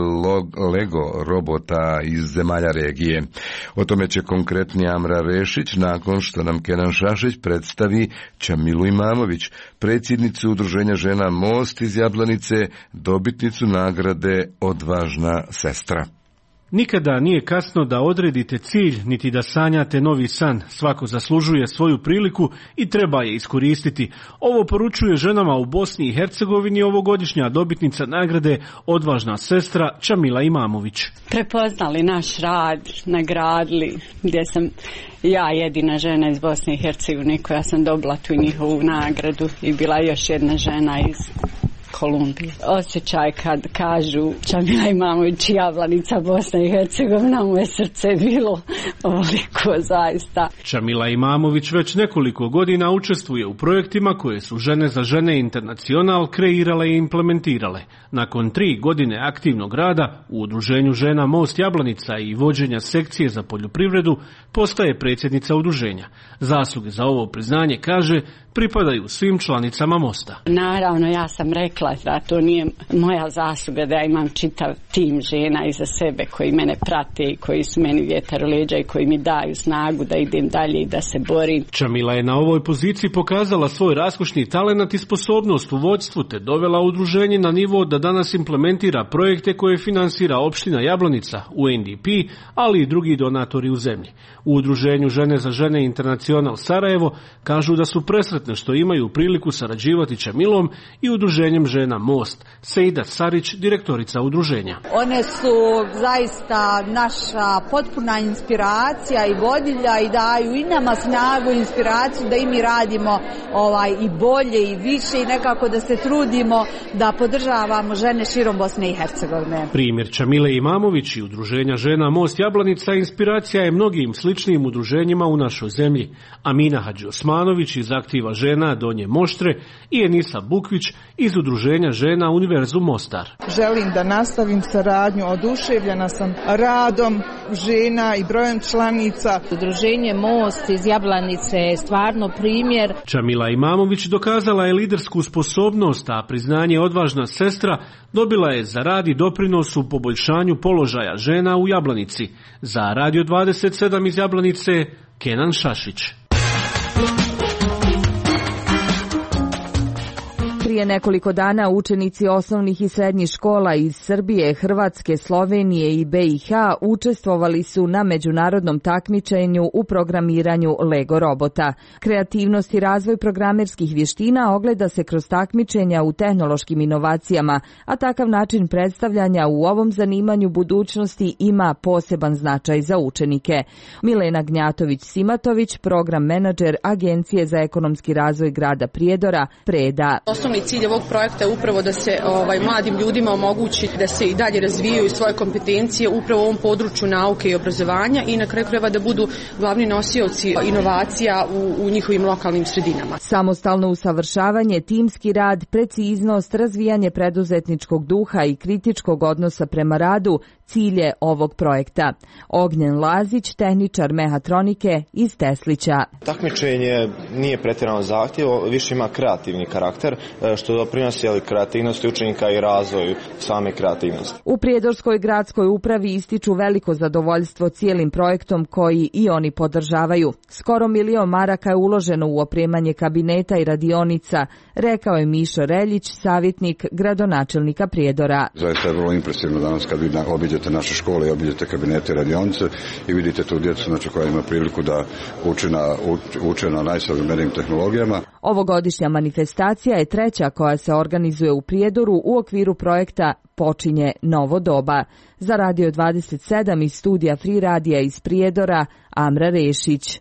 Lego robota iz zemalja regije. O tome će konkretnije Amra Rešić nakon što nam Kenan Šašić predstavi Čamilu Imamović, predsjednicu Udruženja žena Most iz Jablanice, dobitnicu nagrade Odvažna sestra. Nikada nije kasno da odredite cilj, niti da sanjate novi san. Svako zaslužuje svoju priliku i treba je iskoristiti. Ovo poručuje ženama u Bosni i Hercegovini ovogodišnja dobitnica nagrade Odvažna sestra Čamila Imamović. Prepoznali naš rad, nagradili, gdje sam ja jedina žena iz Bosne i Hercegovine koja sam dobila tu njihovu nagradu i bila još jedna žena iz Kolumbije. Osjećaj kad kažu Čamila Imamović i Jablanica, Bosna i Hercegovina, moje srce je bilo ovoliko zaista. Čamila Imamović već nekoliko godina učestvuje u projektima koje su Žene za žene Internacional kreirale i implementirale. Nakon tri godine aktivnog rada u Udruženju žena Most Jablanica i vođenja sekcije za poljoprivredu postaje predsjednica udruženja. Zasluge za ovo priznanje, kaže, pripadaju svim članicama Mosta. Naravno, ja sam rekla da to nije moja zasluga, da ja imam čitav tim žena iza sebe koji mene prate i koji su meni vjetar u leđa i koji mi daju snagu da idem dalje i da se borim. Čamila je na ovoj poziciji pokazala svoj raskošni talenat i sposobnost u vođstvu te dovela udruženje na nivo da danas implementira projekte koje finansira opština Jablanica, U N D P, ali i drugi donatori u zemlji. U Udruženju žene za žene Internacional Sarajevo kažu da su presretne što imaju priliku sarađivati Čamilom i Udruženjem žena Most. Sejda Sarić, direktorica udruženja. One su zaista naša potpuna inspiracija i vodilja i daju i nama snagu i inspiraciju da i mi radimo ovaj, i bolje i više i nekako da se trudimo da podržavamo žene širom Bosne i Hercegovine. Primjer Čamile Imamović i Udruženja žena Most Jablanica inspiracija je mnogim sličnim udruženjima u našoj zemlji. Amina Hadži Osmanović iz Aktiva žena Donje Moštre i Enisa Bukvić iz Udruženja žena Univerzum Mostar. Želim da nastavim saradnju, oduševljena sam radom žena i brojem članica. Udruženje Most iz Jablanice je stvarno primjer. Čamila Imamović dokazala je lidersku sposobnost, a priznanje Odvažna sestra dobila je za rad i doprinos u poboljšanju položaja žena u Jablanici. Za Radio dvadeset sedam iz Jablanice, Kenan Šašić. Prije nekoliko dana učenici osnovnih i srednjih škola iz Srbije, Hrvatske, Slovenije i B i H učestvovali su na međunarodnom takmičenju u programiranju Lego robota. Kreativnost i razvoj programerskih vještina ogleda se kroz takmičenja u tehnološkim inovacijama, a takav način predstavljanja u ovom zanimanju budućnosti ima poseban značaj za učenike. Milena Gnjatović-Simatović, program menadžer Agencije za ekonomski razvoj grada Prijedora, preda. Osnovni cilj ovog projekta je upravo da se ovaj, mladim ljudima omogući da se i dalje razvijaju svoje kompetencije upravo u ovom području nauke i obrazovanja i na kraju krajeva da budu glavni nosioci inovacija u, u njihovim lokalnim sredinama. Samostalno usavršavanje, timski rad, preciznost, razvijanje preduzetničkog duha i kritičkog odnosa prema radu cilj je ovog projekta. Ognjen Lazić, tehničar mehatronike iz Teslića. Takmičenje nije pretjerano zahtjevo, više ima kreativni karakter, što doprinosi kreativnosti učenika i razvoju same kreativnosti. U Prijedorskoj gradskoj upravi ističu veliko zadovoljstvo cijelim projektom koji i oni podržavaju. Skoro milion maraka je uloženo u opremanje kabineta i radionica, rekao je Mišo Reljić, savjetnik gradonačelnika Prijedora. Zaista je vrlo impresivno danas kad vi obiđete naše škole i obiđete kabinete i radionice i vidite tu djecu, znači, koja ima priliku da uče na, uče na najsavremenijim tehnologijama. Ovogodišnja manifestacija je treća koja se organizuje u Prijedoru u okviru projekta Počinje novo doba. Za Radio dvadeset sedam iz studija Free radija iz Prijedora, Amra Rešić.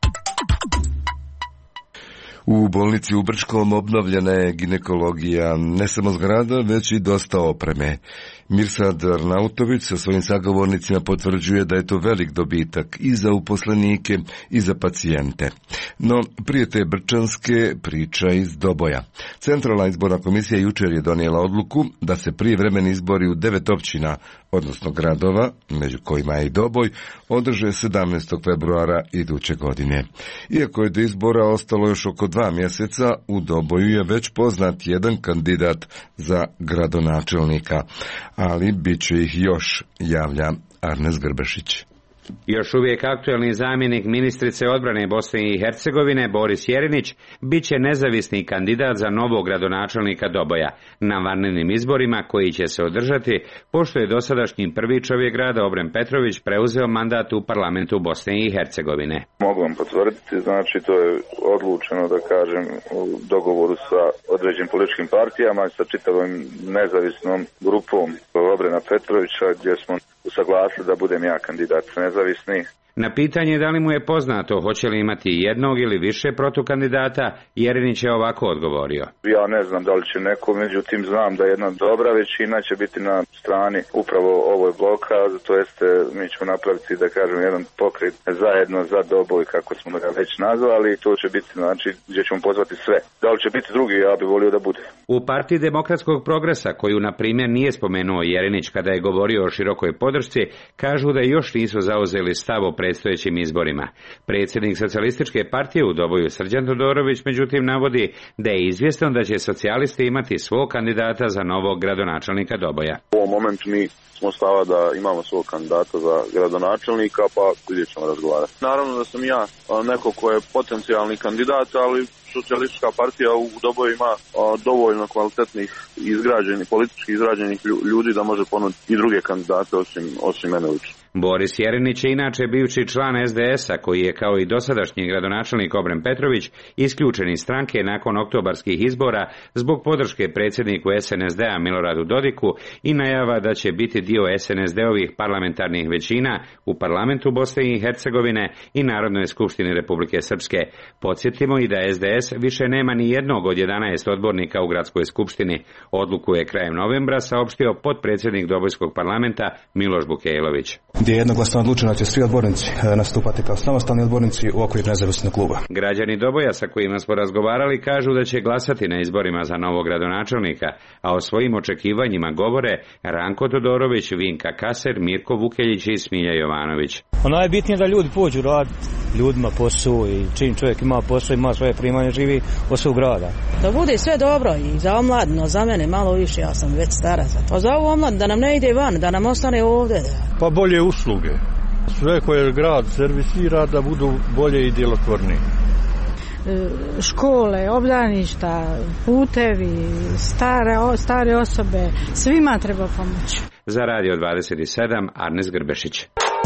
U bolnici u Brčkom obnovljena je ginekologija, ne samo zgrada, već i dosta opreme. Mirsad Arnautović sa svojim sagovornicima potvrđuje da je to velik dobitak i za uposlenike i za pacijente. No, prije te brčanske priča iz Doboja. Centralna izborna komisija jučer je donijela odluku da se prijevremeni izbori u devet općina, odnosno gradova, među kojima je i Doboj, održe sedamnaestog februara iduće godine. Iako je do izbora ostalo još oko dva mjeseca, u Doboju je već poznat jedan kandidat za gradonačelnika, ali bit će ih još, javlja Arnes Grbešić. Još uvijek aktuelni zamjenik ministrice odbrane Bosne i Hercegovine Boris Jerinić bit će nezavisni kandidat za novog gradonačelnika Doboja na vanrednim izborima koji će se održati pošto je dosadašnji prvi čovjek grada Obren Petrović preuzeo mandat u parlamentu Bosne i Hercegovine. Mogu vam potvrditi, znači to je odlučeno, da kažem, u dogovoru sa određenim političkim partijama i sa čitavom nezavisnom grupom Obrena Petrovića gdje smo usaglasili da budem ja kandidat nezavisni. Na pitanje da li mu je poznato hoće li imati jednog ili više protukandidata, Jerinić je ovako odgovorio. Ja ne znam da li će neko, međutim znam da jedna dobra većina će biti na strani upravo ovoj bloka, to jeste mi ćemo napraviti, da kažem, jedan pokret zajedno za Doboj, kako smo ga već nazvali, to će biti, znači, gdje ćemo pozvati sve. Da li će biti drugi, ja bih volio da bude. U Partiji demokratskog progresa, koju na primjer nije spomenuo Jerinić kada je govorio o širokoj podršci, kažu da još nisu zauzeli stav o predstojećim izborima. Predsjednik socijalističke partije u Doboju Srđan Todorović međutim navodi da je izvjesno da će socijalisti imati svog kandidata za novog gradonačelnika Doboja. U ovom momentu mi smo stava da imamo svog kandidata za gradonačelnika, pa vidjet ćemo razgovarati. Naravno da sam ja neko ko je potencijalni kandidat, ali socijalistička partija u Doboju ima dovoljno kvalitetnih izgrađenih, politički izrađenih ljudi da može ponuditi i druge kandidate osim, osim mene lično. Boris Jerinić je inače bivši član S D S-a koji je kao i dosadašnji gradonačelnik Obren Petrović isključen iz stranke nakon oktobarskih izbora zbog podrške predsjedniku S N S D-a Miloradu Dodiku i najava da će biti dio S N S D-ovih parlamentarnih većina u parlamentu Bosne i Hercegovine i Narodnoj skupštini Republike Srpske. Podsjetimo i da S D S više nema ni jednog od jedanaest odbornika u gradskoj skupštini. Odluku je krajem novembra saopštio potpredsjednik Dobojskog parlamenta Miloš Bukejlović. Gdje je jednoglasno odlučeno da će svi odbornici nastupati kao samostalni odbornici u okviru nezavisnog kluba. Građani Doboja sa kojima smo razgovarali kažu da će glasati na izborima za novog gradonačelnika, a o svojim očekivanjima govore Ranko Todorović, Vinka Kaser, Mirko Vukeljić i Smilja Jovanović. Najbitnije je da ljudi pođu raditi, ljudima posao i čim čovjek ima posao, ima svoje primanje, živi od svog grada. Da bude sve dobro i za omladino, za mene malo više, ja sam već stara za to. Za ovu omladinu da nam ne ide van, da nam ostane ovdje. Pa bolje usluge. Sve koje grad servisira da budu bolje i djelotvornije. škole, obdaništa, putevi, stare, stare osobe, svima treba pomoći. Za Radio dvadeset sedam, Arnes Grbešić.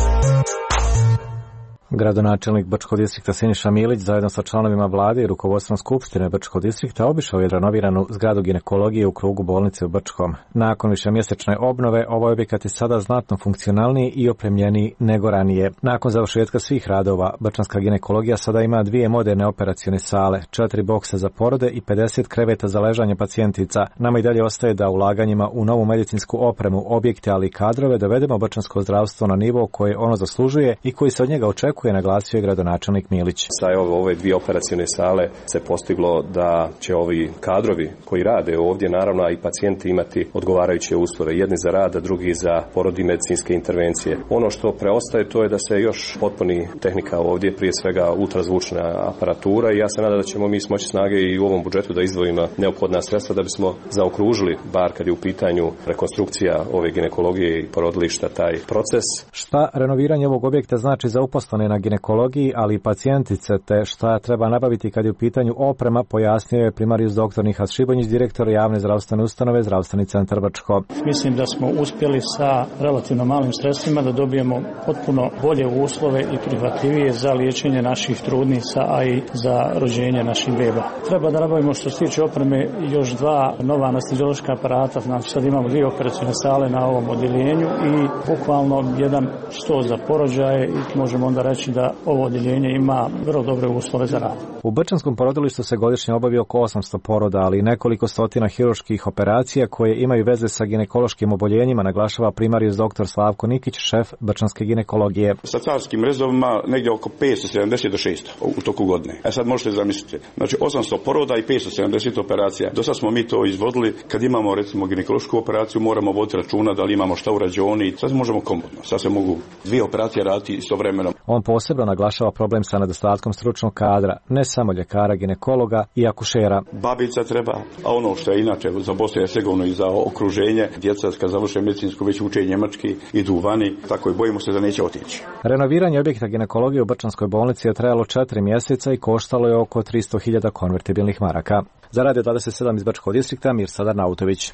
Gradonačelnik Brčkog distrikta Siniša Milić zajedno sa članovima vlade i rukovodstvom Skupštine Brčkog distrikta obišao je renoviranu zgradu ginekologije u krugu bolnice u Brčkom. Nakon višemjesečne obnove, ovaj objekat je sada znatno funkcionalniji i opremljeniji nego ranije. Nakon završetka svih radova, brčanska ginekologija sada ima dvije moderne operacione sale, četiri boksa za porode i pedeset kreveta za ležanje pacijentica. Nama i dalje ostaje da ulaganjima u novu medicinsku opremu, objekte, ali i kadrove dovedemo brčansko zdravstvo na nivo koje ono zaslužuje i koji se od njega očekuje, je naglasio je gradonačelnik Milić. Sa ove dvije operacione sale se postiglo da će ovi kadrovi koji rade ovdje, naravno i pacijenti, imati odgovarajuće uslove, jedni za rad, a drugi za porod i medicinske intervencije. Ono što preostaje to je da se još potpuni tehnika ovdje, prije svega ultrazvučna aparatura, i ja se nadam da ćemo mi smoći snage i u ovom budžetu da izdvojimo neophodna sredstva da bismo zaokružili, bar kad je u pitanju rekonstrukcija ove ginekologije i porodilišta, taj proces. Šta renoviranje ovog objekta znači za uposlene na ginekologiji, ali i pacijentice, te šta treba nabaviti kad je u pitanju oprema, pojasnio je primarijus doktor Nihas Šibonjić, direktor javne zdravstvene ustanove Zdravstveni centar Brčko. Mislim da smo uspjeli sa relativno malim sredstvima da dobijemo potpuno bolje uslove i prihvatljivije za liječenje naših trudnica, a i za rođenje naših beba. Treba da nabavimo, što se tiče opreme, još dva nova anesteziološka aparata. Znači sad imamo dvije operacione sale na ovom odjeljenju i bukvalno jedan sto za porođaje, i možemo onda reći da ovo odjeljenje ima vrlo dobre uslove za rad. U brčanskom porodilištu se godišnje obavi oko osamsto poroda, ali i nekoliko stotina hirurških operacija koje imaju veze sa ginekološkim oboljenjima, naglašava primarijus doktor Slavko Nikić, šef brčanske ginekologije. Sa carskim rezovima negdje oko petsto sedamdeset do šesto u toku godine. E sad možete zamisliti, znači osamsto poroda i petsto sedamdeset operacija. Do sad smo mi to izvodili, kad imamo recimo ginekološku operaciju moramo voditi računa da li imamo šta u rađoni, sad možemo komodno, sad se mogu dvije operacije raditi istovremeno. On posebno naglašava problem sa nedostatkom stručnog kadra, ne samo ljekara, ginekologa i akušera. Babica treba, a ono što je inače za Bosnu i Hercegovinu i za okruženje, djeca kad završe medicinsku već uče njemački, idu vani, tako i bojimo se da neće otići. Renoviranje objekta ginekologije u Brčanskoj bolnici je trajalo četiri mjeseca i koštalo je oko tristo hiljada konvertibilnih maraka. Za Radio dvadeset sedam iz Brčkog distrikta, Mirsad Arnautović.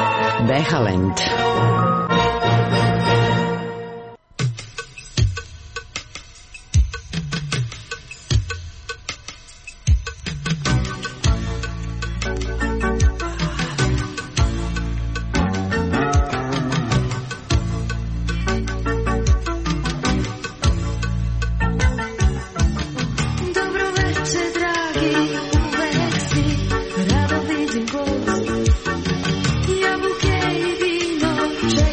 Behalend. Jabuke i vino,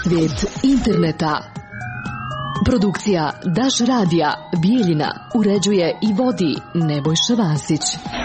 Svijet interneta. Produkcija Daš radija Bijeljina uređuje i vodi Nebojša Vasić.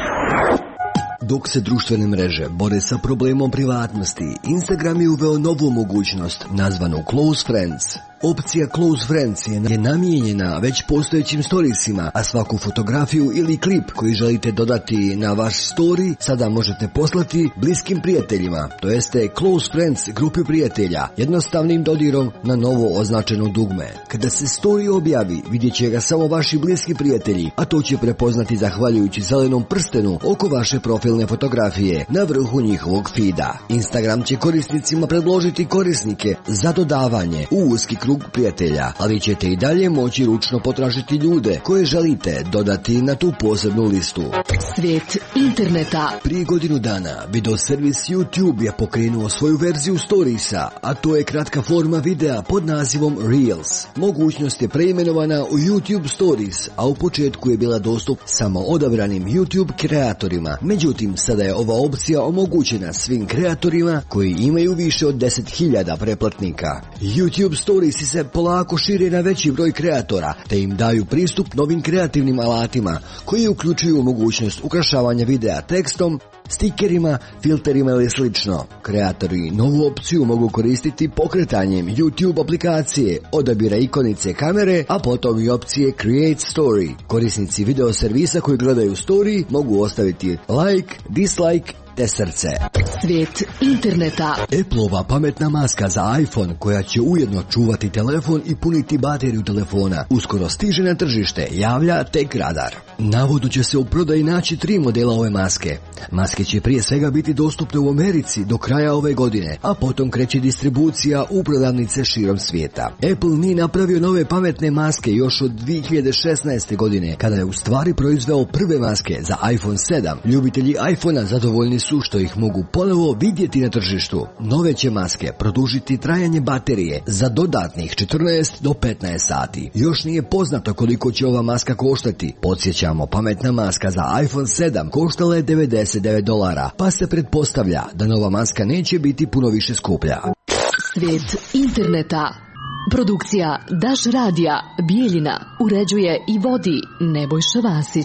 Dok se društvene mreže bore sa problemom privatnosti, Instagram je uveo novu mogućnost nazvanu Close Friends. Opcija Close Friends je namijenjena već postojećim storiesima, a svaku fotografiju ili klip koji želite dodati na vaš story sada možete poslati bliskim prijateljima, to jeste Close Friends grupi prijatelja, jednostavnim dodirom na novo označeno dugme. Kada se story objavi, vidjet će ga samo vaši bliski prijatelji, a to će prepoznati zahvaljujući zelenom prstenu oko vaše profilne fotografije na vrhu njihovog feeda. Instagram će korisnicima predložiti korisnike za dodavanje u uski krug prijatelja, ali ćete i dalje moći ručno potražiti ljude koje želite dodati na tu posebnu listu. Svijet interneta. Prije godinu dana video servis YouTube je pokrenuo svoju verziju storiesa, a to je kratka forma videa pod nazivom Reels. Mogućnost je preimenovana u YouTube Stories, a u početku je bila dostup samo odabranim YouTube kreatorima. Međutim, sada je ova opcija omogućena svim kreatorima koji imaju više od deset hiljada pretplatnika. YouTube Stories se polako šire na veći broj kreatora, te im daju pristup novim kreativnim alatima koji uključuju mogućnost ukrašavanja videa tekstom, stikerima, filterima ili slično. Kreatori novu opciju mogu koristiti pokretanjem YouTube aplikacije, odabira ikonice kamere, a potom i opcije Create Story. Korisnici video servisa koji gledaju story mogu ostaviti like, dislike te srce. Svijet interneta. Appleova pametna maska za iPhone koja će ujedno čuvati telefon i puniti bateriju telefona uskoro stiže na tržište, javlja Tech Radar. Navodno će se u prodaji naći tri modela ove maske. Maske će prije svega biti dostupne u Americi do kraja ove godine, a potom kreće distribucija u prodavnice širom svijeta. Apple nije napravio nove pametne maske još od dvije hiljade šesnaeste. godine, kada je u stvari proizveo prve maske za iPhone sedam. Ljubitelji iPhonea zadovoljni su što ih mogu ponovo vidjeti na tržištu. Nove će maske produžiti trajanje baterije za dodatnih četrnaest do petnaest sati. Još nije poznato koliko će ova maska koštati. Podsjećamo, pametna maska za iPhone sedam koštala je devedeset devet dolara, pa se pretpostavlja da nova maska neće biti puno više skuplja. Svijet interneta. Produkcija Daš radija Bijeljina uređuje i vodi Nebojša Vasić.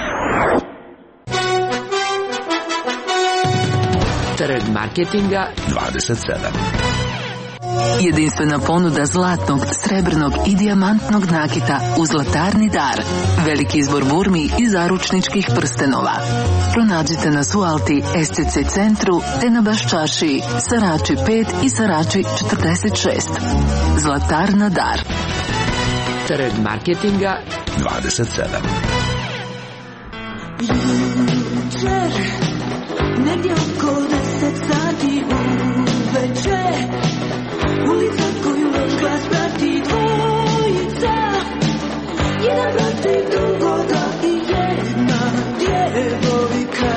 Trg marketinga dvadeset sedam. Jedinstvena ponuda zlatnog, srebrnog i dijamantnog nakita u Zlatarni dar. Veliki izbor burmi i zaručničkih prstenova. Pronađite nas u Alti, S C C centru, te na Baščaršiji, Sarači pet i Sarači četrdeset šest. Zlatarna dar. Trg marketinga dvadeset sedam. Jučer, negdje oko deset sati uveče, ulica koju noć glas prati dvojica, jedan protiv drugoga i jedna djevojka.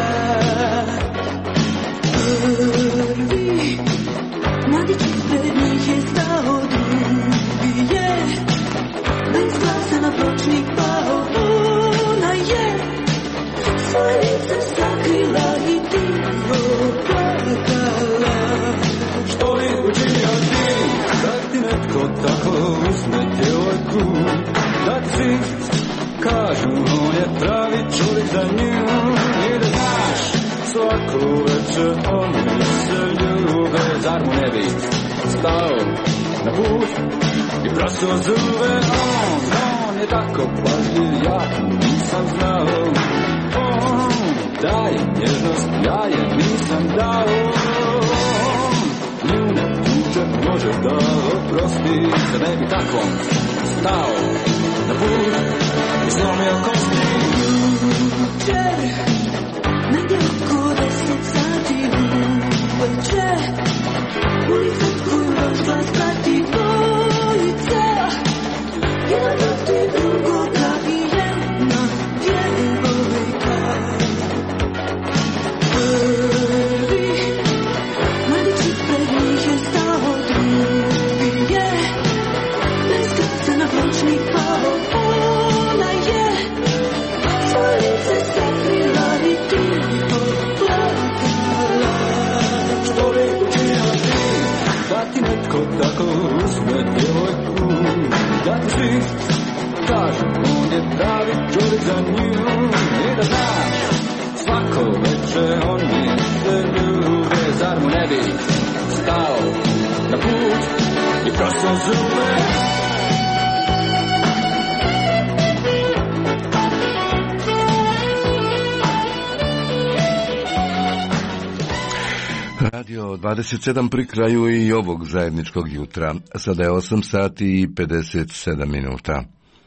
Prvi mladić ispred njih je stao, drugi je bez glasa na pločnik pao. Ona je svoje lice sakrila i tiho plakala. Što bi učinio ti, kad ti netko tako uzme djevojku, da ti kažu on je pravi čovjek za nju, i da znaš svaku večer oni se ljube. Zar mu ne bi stao na put i prosto zube? On, on je tako pažljiv, ja nisam znao. On daje nježnost, ja je nisam dao. Nju ne tuče, može da oprosti, da ne bi tako stao na put i slomio kosti. Jučer, negdje oko deset sati uveče, ulica koju noć glas prati dvojica, jedan protiv drugoga i jedna djevojka. Prvi mladić ispred njih je stao, drugi je bez glasa na pločnik pao. Ona je svoje lice sakrila i tiho plakala. Što bi učinio ti, da ti netko netko tako uzme djevojku, da ti svi kažu on je pravi čovjek za nju. I da znaš, svako večer oni se ljube, zar mu ne bi stao na put i prosto zube. Radio dvadeset sedam pri kraju i ovog zajedničkog jutra. Sada je osam sati i pedeset sedam minuta.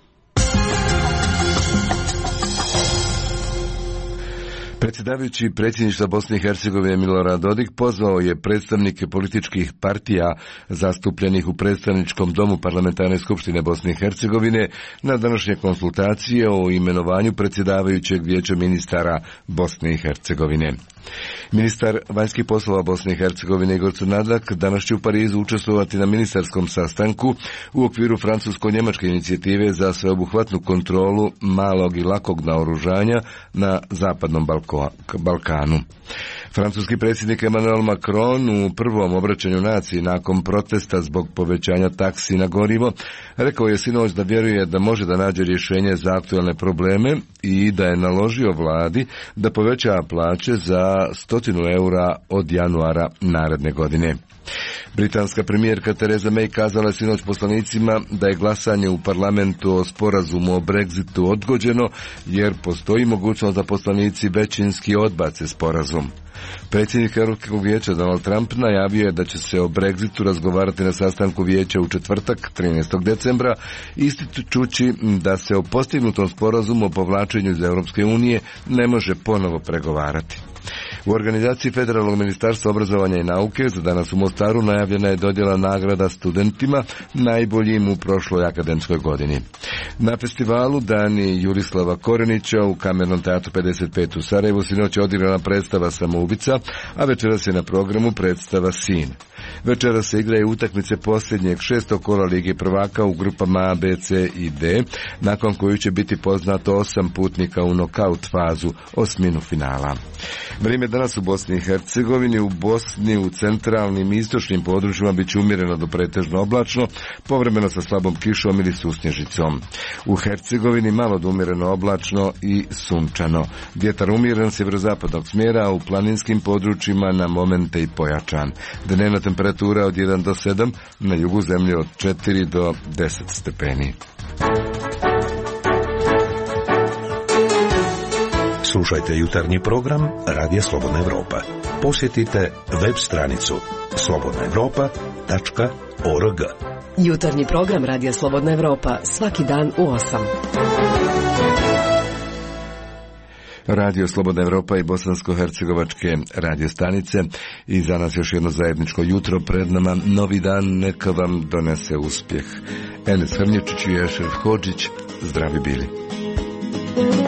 Predsjedavajući predsjedništva Bosne i Hercegovine Milorad Dodik pozvao je predstavnike političkih partija zastupljenih u predstavničkom domu Parlamentarne skupštine Bosne i Hercegovine na današnje konsultacije o imenovanju predsjedavajućeg vijeća ministara Bosne i Hercegovine. Ministar vanjskih poslova Bosne i Hercegovine Igor Crnadlak danas će u Parizu učestvovati na ministarskom sastanku u okviru francusko-njemačke inicijative za sveobuhvatnu kontrolu malog i lakog naoružanja na zapadnom Balkanu. Francuski predsjednik Emmanuel Macron u prvom obraćanju naciji nakon protesta zbog povećanja taksi na gorivo rekao je sinoć da vjeruje da može da nađe rješenje za aktualne probleme i da je naložio vladi da poveća plaće za stotinu eura od januara naredne godine. Britanska premijerka Theresa May kazala je sinoć poslanicima da je glasanje u parlamentu o sporazumu o Brexitu odgođeno jer postoji mogućnost da poslanici većinski odbace sporazum. Predsjednik Europskog vijeća Donald Trump najavio je da će se o Brexitu razgovarati na sastanku vijeća u četvrtak trinaestog decembra, ističući da se o postignutom sporazumu o povlačenju iz Europske unije ne može ponovo pregovarati. U organizaciji Federalnog ministarstva obrazovanja i nauke za danas u Mostaru najavljena je dodjela nagrada studentima najboljim u prošloj akademskoj godini. Na festivalu Dani Jurislava Korenića u Kamernom teatru pedeset pet u Sarajevu sinoć je odigrana predstava Samoubica, a večeras je na programu predstava Sin. Večeras se igraju utakmice posljednjeg šestog kola Lige prvaka u grupama A, B, C i D, nakon koju će biti poznato osam putnika u nokaut fazu osminu finala. Vrijeme danas u Bosni i Hercegovini, u Bosni u centralnim i istočnim područjima bit će umjereno do pretežno oblačno, povremeno sa slabom kišom ili susnježicom. U Hercegovini malo do umjereno oblačno i sunčano. Vjetar umjeren sjeverozapadnog smjera, a u planinskim područjima na momente i pojačan. Dnevna temperatura od jedan do sedam, na jugu zemlje od četiri do deset stepeni. Slušajte jutarnji program Radija Slobodna Evropa. Posjetite web stranicu slobodna evropa tačka org. Jutarnji program Radija Slobodna Evropa svaki dan u osam. Radio Slobodna Evropa i bosansko-hercegovačke radio stanice i za nas još jedno zajedničko jutro, pred nama novi dan, neka vam donese uspjeh. Enes Hrnječić i Ešeref Hodžić, zdravi bili.